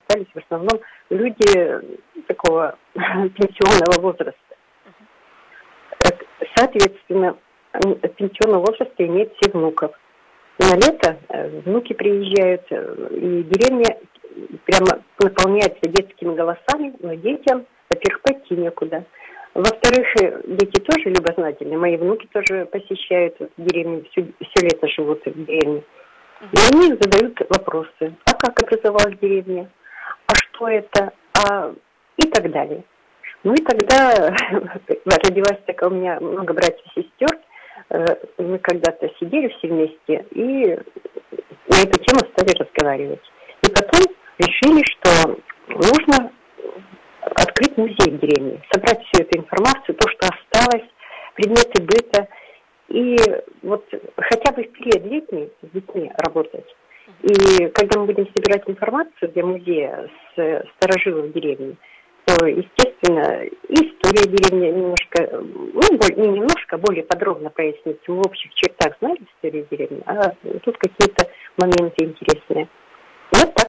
остались в основном люди такого пенсионного возраста. Соответственно, пенсионного возраста имеют все внуков. На лето внуки приезжают, и деревня прямо наполняется детскими голосами, но детям, во-первых, пойти некуда. Во-вторых, дети тоже любознательны. Мои внуки тоже посещают деревню, все лето живут в деревне. И они задают вопросы. А как образовалась деревня? А что это? И так далее. Ну и тогда родилась такая, у меня много братьев и сестер. Мы когда-то сидели все вместе и на эту тему стали разговаривать. И потом решили, что нужно открыть музей в деревне, собрать всю эту информацию, то, что осталось, предметы быта, и вот хотя бы в период летний с детьми работать. И когда мы будем собирать информацию для музея с старожилов деревни, то, естественно, история деревни немножко, не немножко, более подробно прояснится. Мы в общих чертах знали историю деревни, а тут какие-то моменты интересные. Вот так.